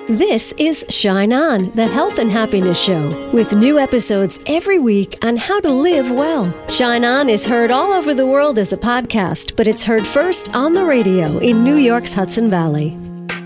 This is Shine On, the health and happiness show, with new episodes every week on how to live well. Shine On is heard all over the world as a podcast, but it's heard first on the radio in New York's Hudson Valley.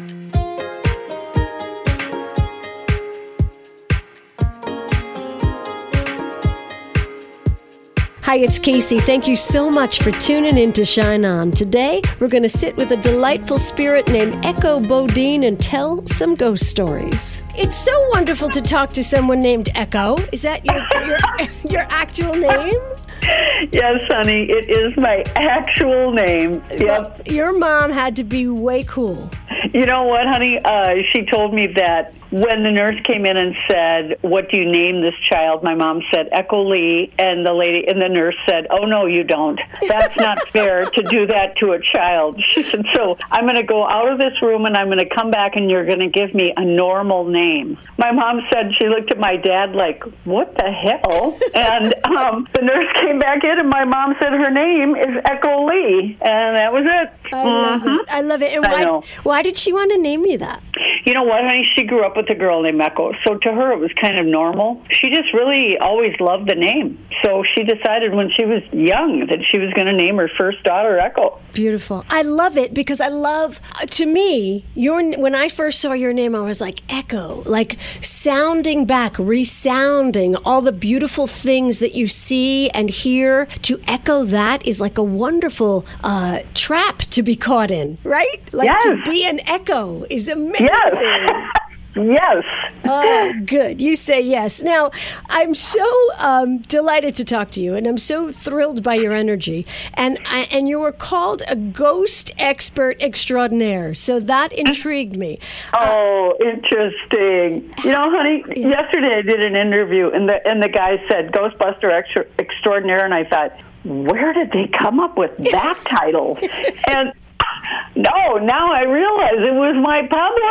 Hi, it's Casey. Thank you so much for tuning in to Shine On. Today, we're going to sit with a delightful spirit named Echo Bodine and tell some ghost stories. It's so wonderful to talk to someone named Echo. Is that your actual name? Yes, honey, it is my actual name. Yep. Well, your mom had to be way cool. You know what, honey? She told me that when the nurse came in and said, "What do you name this child?" My mom said, "Echo Lee," and the nurse said, "Oh, no, you don't. That's not fair to do that to a child." She said, "So I'm going to go out of this room and I'm going to come back and you're going to give me a normal name." My mom said, she looked at my dad like, "What the hell?" And the nurse came back in and my mom said her name is Echo Lee, and that was it. I love it. And why did she want to name you that? You know what, honey? She grew up with a girl named Echo, so to her it was kind of normal. She just really always loved the name. So she decided when she was young that she was going to name her first daughter Echo. Beautiful. I love it because to me, when I first saw your name, I was like, Echo, like sounding back, resounding all the beautiful things that you see and hear. To echo that is like a wonderful trap to be caught in, right? Like yes. To be an echo is amazing. Yes. Yes. Oh, good. You say yes. Now, I'm so delighted to talk to you, and I'm so thrilled by your energy. And you were called a ghost expert extraordinaire, so that intrigued me. Oh, interesting. You know, honey, yesterday I did an interview, and the guy said Ghostbuster extraordinaire, and I thought, where did they come up with that title? And no, now I realize it was my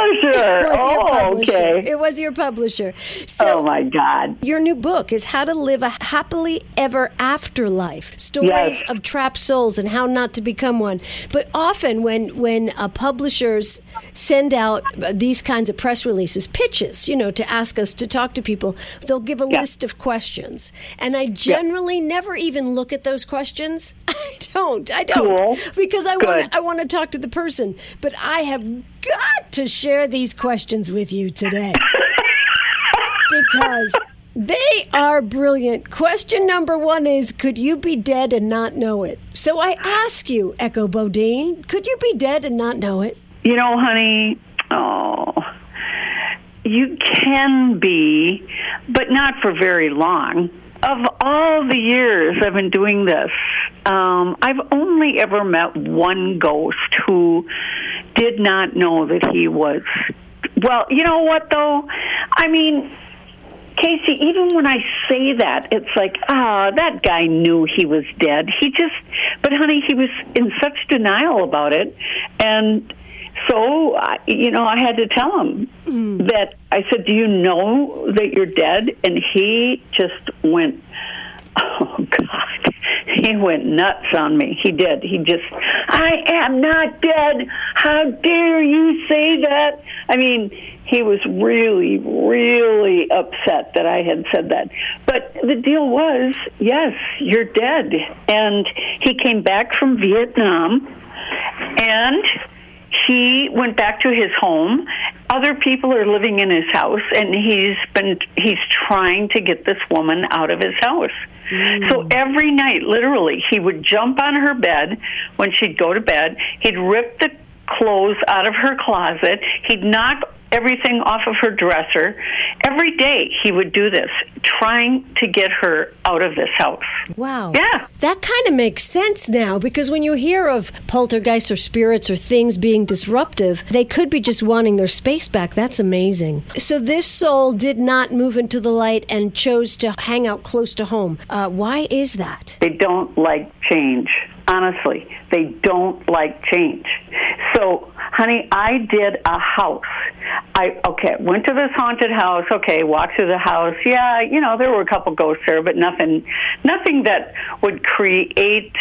publisher. Okay. It was your publisher. So, oh, my God. Your new book is How to Live a Happily Ever After Life. Stories of trapped souls and how not to become one. But often when publishers send out these kinds of press releases, pitches, to ask us to talk to people, they'll give a list of questions. And I generally never even look at those questions. I don't. Cool. Because I want to talk to the person, but I have got to share these questions with you today because they are brilliant. Question number 1 is, could you be dead and not know it? So I ask you, Echo Bodine, could you be dead and not know it? You know, honey, you can be, but not for very long. Of all the years I've been doing this, I've only ever met one ghost who did not know that he was. Well, you know what, though? I mean, Casey, even when I say that, it's like, that guy knew he was dead. But honey, he was in such denial about it. And so, I had to tell him that. I said, "Do you know that you're dead?" And he just went, oh, God. He went nuts on me. He did. "I am not dead. How dare you say that?" I mean, he was really, really upset that I had said that. But the deal was, yes, you're dead. And he came back from Vietnam, and he went back to his home. Other people are living in his house, and he's trying to get this woman out of his house. So every night, literally, he would jump on her bed when she'd go to bed. He'd rip the clothes out of her closet. He'd knock everything off of her dresser. Every day he would do this, trying to get her out of this house. Wow. Yeah. That kind of makes sense now, because when you hear of poltergeists or spirits or things being disruptive, they could be just wanting their space back. That's amazing. So this soul did not move into the light and chose to hang out close to home. Why is that? They don't like change. Honestly, they don't like change. So, honey, I did a house. Went to this haunted house. Walked through the house. Yeah, there were a couple ghosts there, but nothing that would create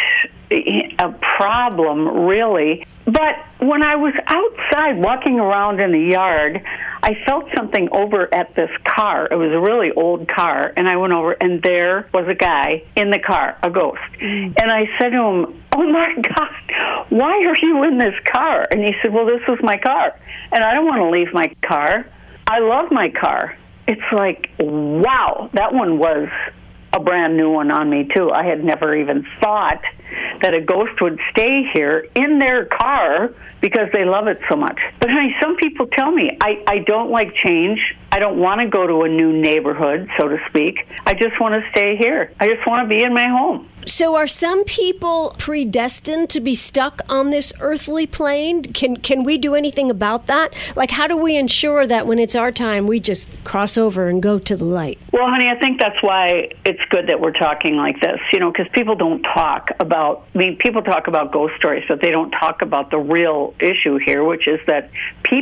a problem, really. But when I was outside walking around in the yard, I I felt something over at this car. It was a really old car, and I went over, and there was a guy in the car, a ghost. And I said to him, oh, my God, why are you in this car? And he said, well, this was my car, and I don't want to leave my car. I love my car. It's like, wow, that one was a brand new one on me, too. I had never even thought that a ghost would stay here in their car because they love it so much. But honey, some people tell me, I don't like change. I don't want to go to a new neighborhood, so to speak. I just want to stay here. I just want to be in my home. So are some people predestined to be stuck on this earthly plane? Can we do anything about that? Like, how do we ensure that when it's our time, we just cross over and go to the light? Well, honey, I think that's why it's good that we're talking like this, because people don't talk about, people talk about ghost stories, but they don't talk about the real issue here, which is that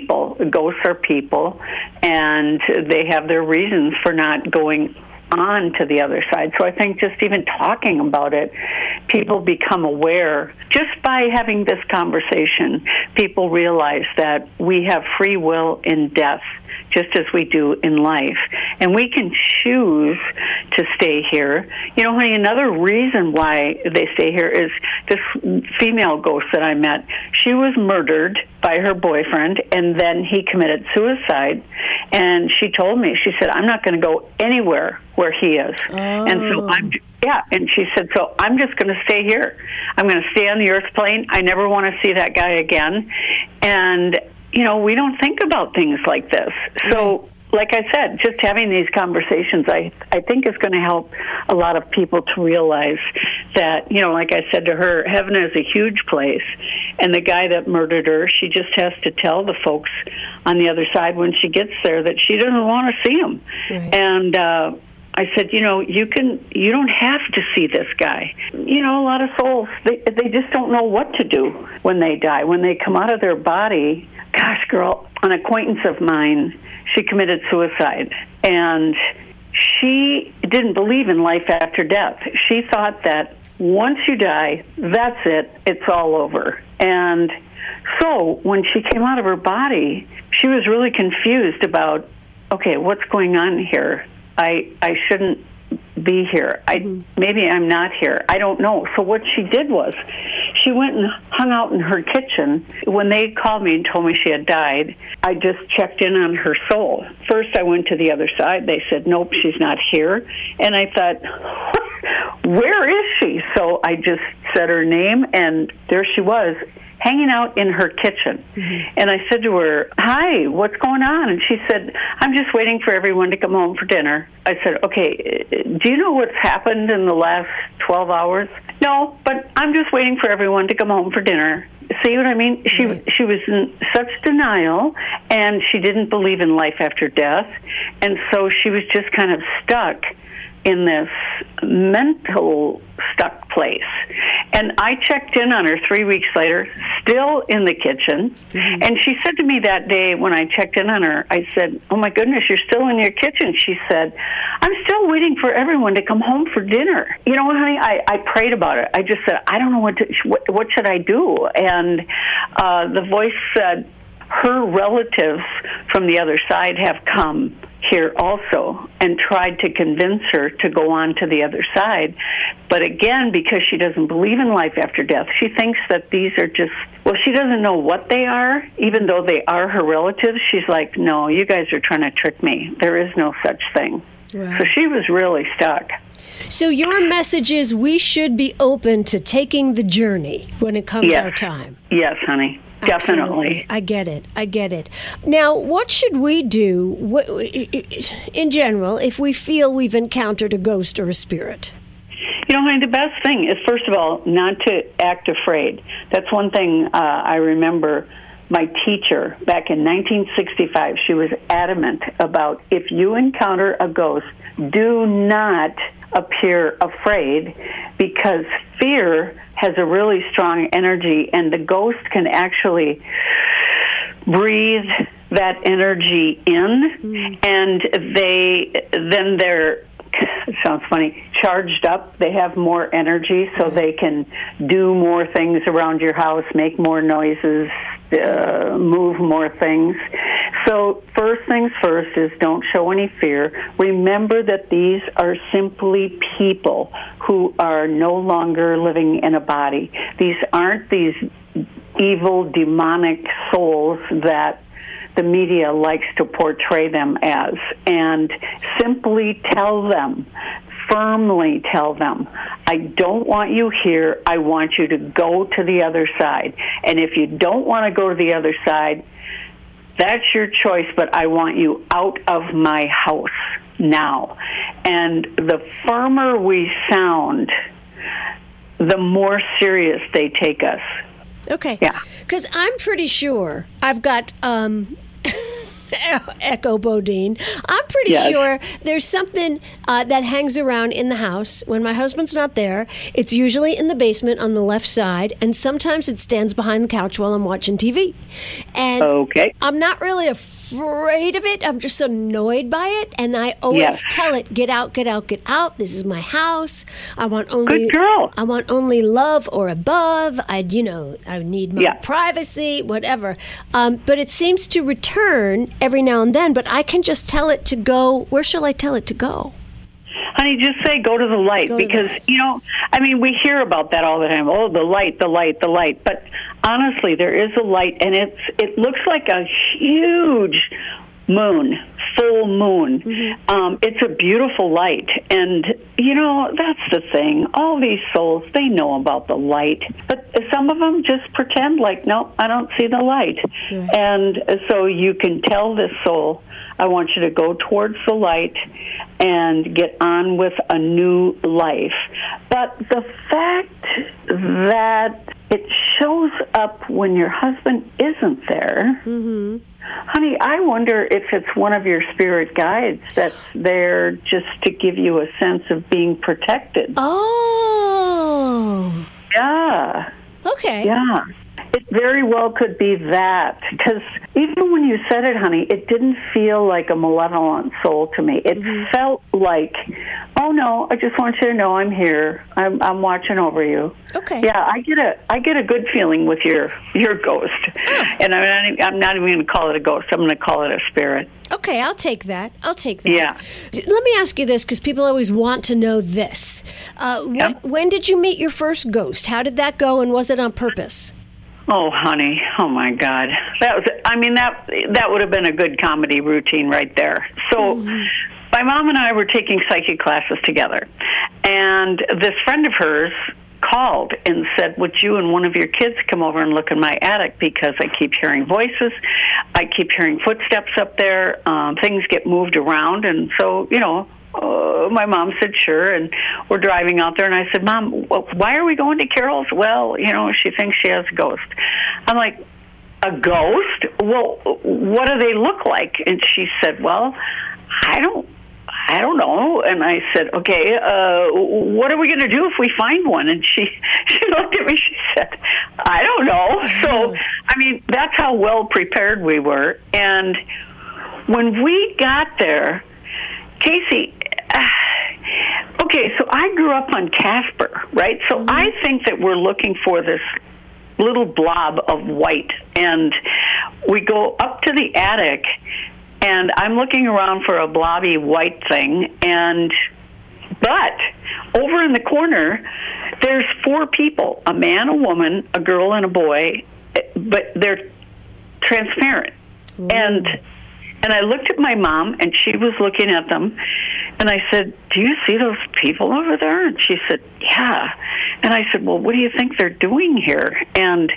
ghosts are people, and they have their reasons for not going on to the other side. So I think just even talking about it, people become aware. Just by having this conversation, people realize that we have free will in death, just as we do in life. And we can choose to stay here. Honey, another reason why they stay here is this female ghost that I met. She was murdered by her boyfriend, and then he committed suicide. And she told me, she said, I'm not going to go anywhere where he is. Oh. And so and she said, so I'm just going to stay here. I'm going to stay on the earth plane. I never want to see that guy again. And we don't think about things like this. So, like I said, just having these conversations, I think is going to help a lot of people to realize that, like I said to her, heaven is a huge place. And the guy that murdered her, she just has to tell the folks on the other side when she gets there that she doesn't want to see him. Right. And I said, you don't have to see this guy. A lot of souls, they just don't know what to do when they die. When they come out of their body, gosh, girl, an acquaintance of mine, she committed suicide. And she didn't believe in life after death. She thought that once you die, that's it. It's all over. And so when she came out of her body, she was really confused about, okay, what's going on here? I shouldn't be here. Maybe I'm not here. I don't know. So what she did was she went and hung out in her kitchen. When they called me and told me she had died, I just checked in on her soul. First, I went to the other side. They said, nope, she's not here. And I thought, where is she? So I just said her name, and there she was, hanging out in her kitchen. And I said to her, hi, what's going on? And she said, I'm just waiting for everyone to come home for dinner. I said, okay, do you know what's happened in the last 12 hours? No, but I'm just waiting for everyone to come home for dinner. See what I mean? She was in such denial, and she didn't believe in life after death. And so she was just kind of stuck in this mental stuck place. And I checked in on her 3 weeks later, still in the kitchen. And she said to me that day when I checked in on her, I said, oh my goodness, you're still in your kitchen. She said, I'm still waiting for everyone to come home for dinner. You know what, honey? I prayed about it. I just said, I don't know what should I do? And the voice said, her relatives from the other side have come here also and tried to convince her to go on to the other side. But again, because she doesn't believe in life after death, she thinks that these are just, she doesn't know what they are, even though they are her relatives. She's like, no, you guys are trying to trick me. There is no such thing. Wow. So she was really stuck. So your message is we should be open to taking the journey when it comes our time. Yes, honey. Definitely. Absolutely. I get it. Now, what should we do in general if we feel we've encountered a ghost or a spirit? Honey, the best thing is, first of all, not to act afraid. That's one thing I remember my teacher back in 1965. She was adamant about, if you encounter a ghost, do not appear afraid, because fear has a really strong energy, and the ghost can actually breathe that energy in, and they're, it sounds funny, charged up. They have more energy, so they can do more things around your house, make more noises, move more things. So first, things first is don't show any fear. Remember that these are simply people who are no longer living in a body. These aren't these evil, demonic souls that the media likes to portray them as. And simply tell them, firmly tell them, I don't want you here. I want you to go to the other side. And if you don't want to go to the other side, that's your choice, but I want you out of my house now. And the firmer we sound, the more serious they take us. Okay. Yeah. Because I'm pretty sure I've got Echo Bodine. I'm pretty sure there's something that hangs around in the house when my husband's not there. It's usually in the basement on the left side, and sometimes it stands behind the couch while I'm watching TV. And I'm not really afraid of it. I'm just annoyed by it, and I always tell it, get out, get out, get out. This is my house. I want only good girl. I want only love or above. I need my privacy, whatever. But it seems to return every now and then, but I can just tell it to go. Where shall I tell it to go? Honey, just say go to the light, because, we hear about that all the time. Oh, the light, the light, the light. But honestly, there is a light, and it looks like a huge moon, full moon. Mm-hmm. It's a beautiful light. And, that's the thing. All these souls, they know about the light. But some of them just pretend like, no, I don't see the light. Yeah. And so you can tell this soul, I want you to go towards the light and get on with a new life. But the fact that it shows up when your husband isn't there, mm-hmm. Honey, I wonder if it's one of your spirit guides that's there just to give you a sense of being protected. Oh. Yeah. Okay. Yeah. It very well could be that, because even when you said it, honey, it didn't feel like a malevolent soul to me. It mm-hmm. felt like, oh no, I just want you to know I'm here. I'm watching over you. Okay. Yeah, I get a good feeling with your ghost, and I'm not even going to call it a ghost. I'm going to call it a spirit. Okay, I'll take that. Yeah. Let me ask you this, because people always want to know this. When did you meet your first ghost? How did that go, and was it on purpose? Oh, honey. Oh, my God. That would have been a good comedy routine right there. So my mom and I were taking psychic classes together, and this friend of hers called and said, would you and one of your kids come over and look in my attic, because I keep hearing voices, I keep hearing footsteps up there, things get moved around, and so, my mom said, sure, and we're driving out there, and I said, Mom, why are we going to Carol's? Well, she thinks she has a ghost. I'm like, a ghost? Well, what do they look like? And she said, well, I don't know. And I said, okay, what are we going to do if we find one? And she looked at me, she said, I don't know. So, that's how well prepared we were. And when we got there, Casey, okay, so I grew up on Casper, right? So mm-hmm. I think that we're looking for this little blob of white, and we go up to the attic, and I'm looking around for a blobby white thing, but over in the corner, there's 4 people, a man, a woman, a girl, and a boy, but they're transparent. Mm. And I looked at my mom, and she was looking at them, and I said, do you see those people over there? And she said, yeah. And I said, well, what do you think they're doing here? And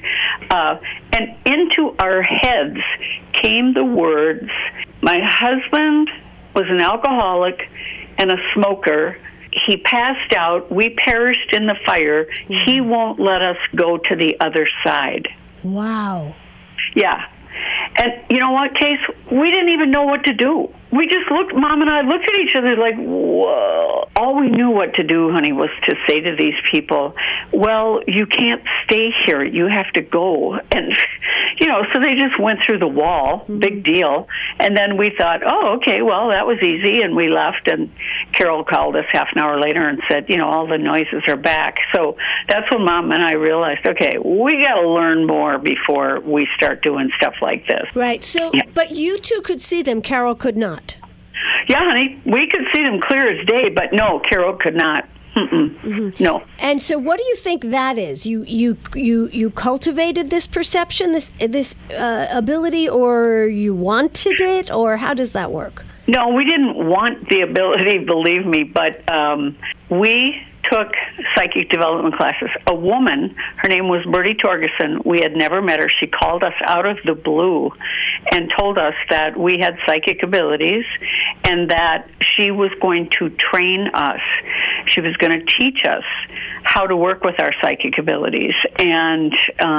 into our heads came the words, my husband was an alcoholic and a smoker. He passed out. We perished in the fire. Mm. He won't let us go to the other side. Wow. Yeah. And you know what, Case? We didn't even know what to do. we just looked, Mom and I looked at each other like, whoa. All we knew what to do, honey, was to say to these people, well, you can't stay here. You have to go. And, so they just went through the wall, big deal. And then we thought, oh, okay, well, that was easy. And we left, and Carol called us half an hour later and said, all the noises are back. So that's when Mom and I realized, okay, we got to learn more before we start doing stuff like this. Right. So, yeah. But you two could see them. Carol could not. Yeah, honey, we could see them clear as day, but no, Carol could not. No. And so, what do you think that is? You cultivated this perception, this ability, or you wanted it, or how does that work? No, we didn't want the ability, believe me, but we took psychic development classes. A woman, her name was Bertie Torgerson, we had never met her. She called us out of the blue and told us that we had psychic abilities and that she was going to train us. She was going to teach us how to work with our psychic abilities. And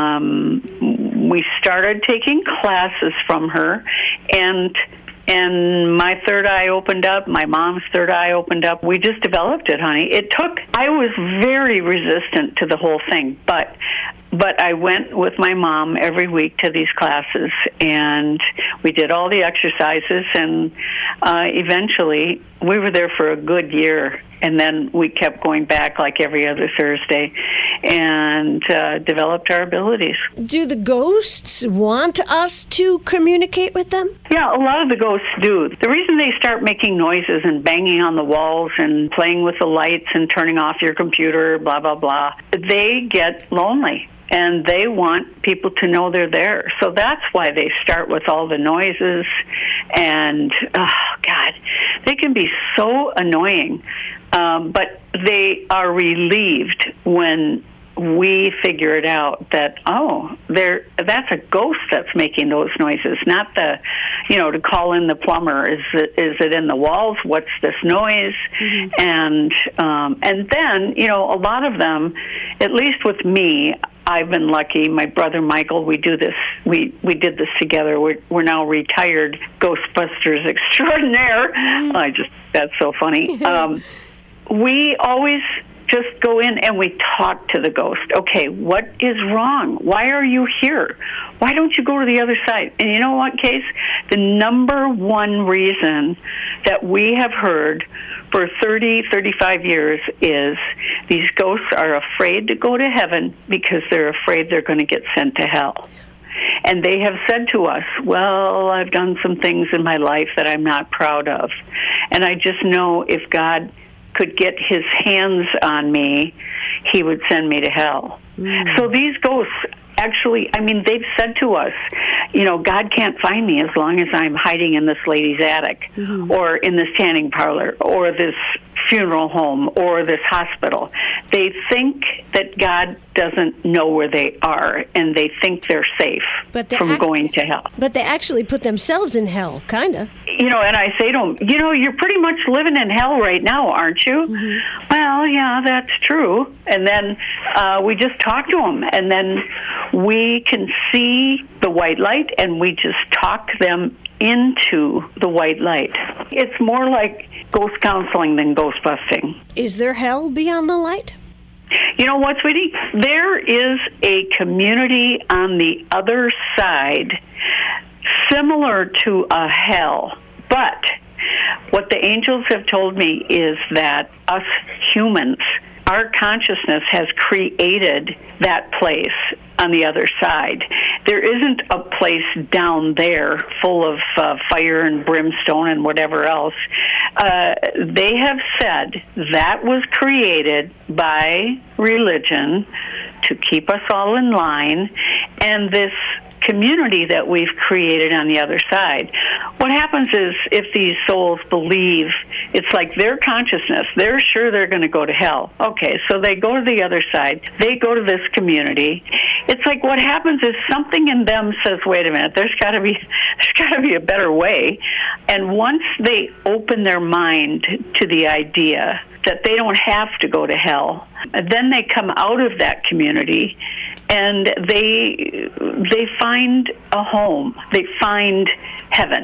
we started taking classes from her, and my third eye opened up, my mom's third eye opened up. We just developed it, honey. I was very resistant to the whole thing, but I went with my mom every week to these classes, and we did all the exercises, and eventually we were there for a good year. And then we kept going back like every other Thursday and developed our abilities. Do the ghosts want us to communicate with them? Yeah, a lot of the ghosts do. The reason they start making noises and banging on the walls and playing with the lights and turning off your computer, blah, blah, blah, they get lonely. And they want people to know they're there. So that's why they start with all the noises. And, oh, God, they can be so annoying. But they are relieved when we figure it out that, that's a ghost that's making those noises, not to call in the plumber. Is it in the walls? What's this noise? Mm-hmm. And then, a lot of them, at least with me, I've been lucky. My brother Michael, we do this. We did this together. We're now retired Ghostbusters extraordinaire. That's so funny. We always just go in and we talk to the ghost. Okay, what is wrong? Why are you here? Why don't you go to the other side? And you know what, Case? The number one reason that we have heard for 30, 35 years is these ghosts are afraid to go to heaven because they're afraid they're going to get sent to hell. And they have said to us, well, I've done some things in my life that I'm not proud of. And I just know if God could get his hands on me, he would send me to hell. So these ghosts actually, they've said to us, God can't find me as long as I'm hiding in this lady's attic or in this tanning parlor or this funeral home or this hospital. They think that God doesn't know where they are, and they think they're safe from going to hell. But they actually put themselves in hell, kind of. And I say to them, you're pretty much living in hell right now, aren't you? Mm-hmm. Well, yeah, that's true. And then we just talk to them, and then we can see the white light, and we just talk them into the white light. It's more like ghost counseling than ghost busting. Is there hell beyond the light? You know what, sweetie? There is a community on the other side similar to a hell. But what the angels have told me is that us humans, our consciousness has created that place on the other side. There isn't a place down there full of fire and brimstone and whatever else. They have said that was created by religion to keep us all in line, and this community that we've created on the other side. What happens is if these souls believe, it's like their consciousness, they're sure they're going to go to hell. Okay, so they go to the other side. They go to this community. It's like what happens is something in them says, wait a minute, there's got to be a better way. And once they open their mind to the idea that they don't have to go to hell, then they come out of that community and they find a home. They find heaven.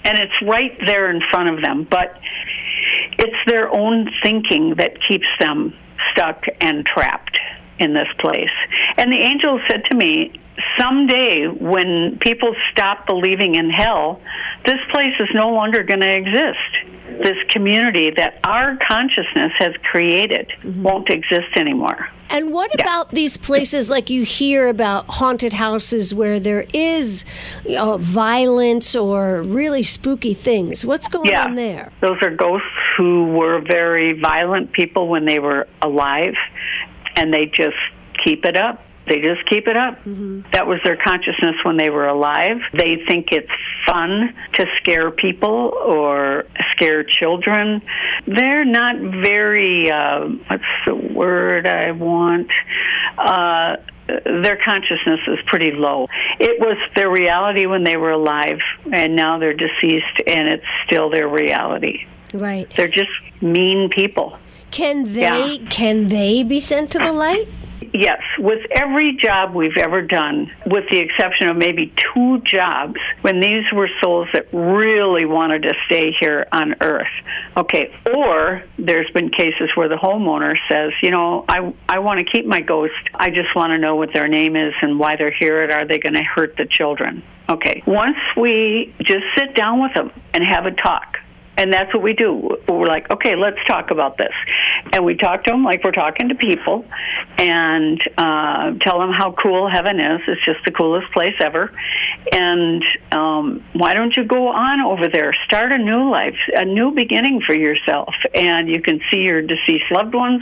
and it's right there in front of them, but it's their own thinking that keeps them stuck and trapped in this place. And the angel said to me, someday when people stop believing in hell, this place is no longer going to exist. This community that our consciousness has created won't exist anymore. And what about these places like you hear about haunted houses where there is violence or really spooky things? What's going on there? Those are ghosts who were very violent people when they were alive, and they just keep it up. They just keep it up. That was their consciousness when they were alive. They think it's fun to scare people or scare children. They're not very, what's the word I want? Their consciousness is pretty low. It was their reality when they were alive, and now they're deceased, and it's still their reality. Right. They're just mean people. Can they be sent to the light? Yes, with every job we've ever done, with the exception of maybe 2 jobs, when these were souls that really wanted to stay here on Earth. Okay, or there's been cases where the homeowner says, I want to keep my ghost. I just want to know what their name is and why they're here, and are they going to hurt the children? Okay, once we just sit down with them and have a talk, and that's what we do. We're like, okay, let's talk about this. And we talk to them like we're talking to people and tell them how cool heaven is. It's just the coolest place ever. And why don't you go on over there? Start a new life, a new beginning for yourself. And you can see your deceased loved ones.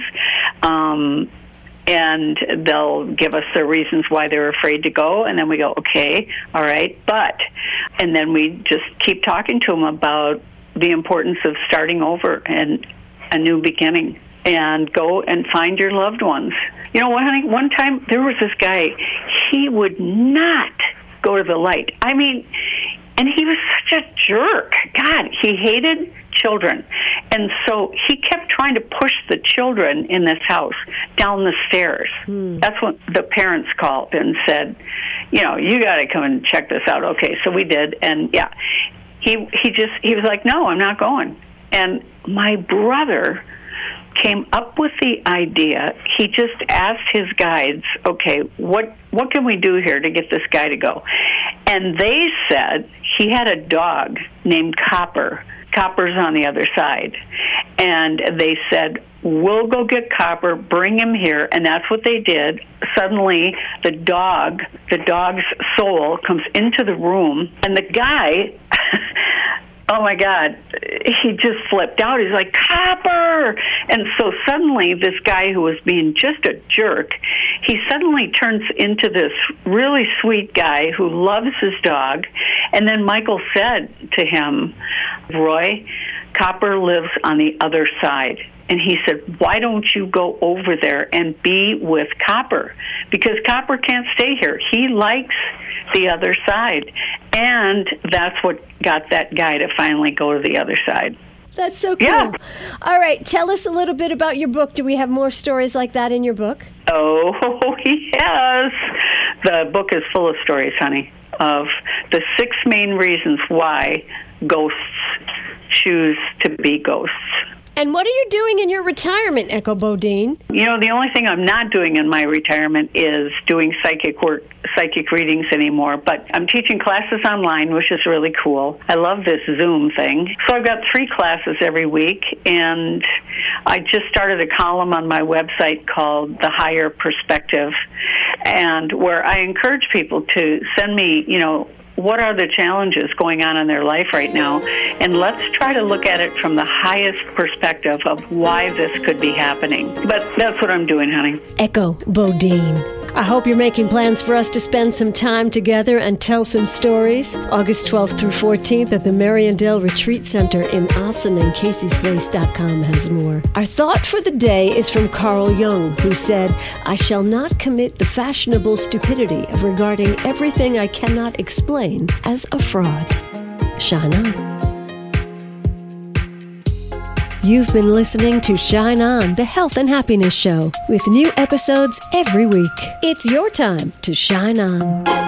And they'll give us their reasons why they're afraid to go. And then we go, okay, all right, and then we just keep talking to them about the importance of starting over and a new beginning, and go and find your loved ones. You know what, honey? One time there was this guy, he would not go to the light. I mean, and he was such a jerk. God, he hated children. And so he kept trying to push the children in this house down the stairs. That's what the parents called and said, you got to come and check this out. Okay, so we did, and he was like, no, I'm not going. And my brother came up with the idea. He just asked his guides, okay, what can we do here to get this guy to go? And they said he had a dog named Copper. Copper's on the other side. And they said, we'll go get Copper, bring him here. And that's what they did. Suddenly, the dog's soul comes into the room, and the guy, oh my God, he just flipped out. He's like, Copper! And so suddenly, this guy who was being just a jerk, he suddenly turns into this really sweet guy who loves his dog. And then Michael said to him, Roy, Copper lives on the other side. And he said, why don't you go over there and be with Copper? Because Copper can't stay here. He likes the other side. And that's what got that guy to finally go to the other side. That's so cool. Yeah. All right, tell us a little bit about your book. Do we have more stories like that in your book? Oh, yes. The book is full of stories, honey, of the 6 main reasons why ghosts choose to be ghosts. And what are you doing in your retirement, Echo Bodine? The only thing I'm not doing in my retirement is doing psychic readings anymore, but I'm teaching classes online, which is really cool. I love this Zoom thing. So I've got 3 classes every week, and I just started a column on my website called The Higher Perspective, and where I encourage people to send me, what are the challenges going on in their life right now, and let's try to look at it from the highest perspective of why this could be happening. But that's what I'm doing, honey. Echo Bodine. I hope you're making plans for us to spend some time together and tell some stories. August 12th through 14th at the Mariandale Retreat Center in Austin, and Casey'sPlace.com has more. Our thought for the day is from Carl Jung, who said, I shall not commit the fashionable stupidity of regarding everything I cannot explain as a fraud. Shine on. You've been listening to Shine On, the Health and Happiness Show, with new episodes every week. It's your time to shine on.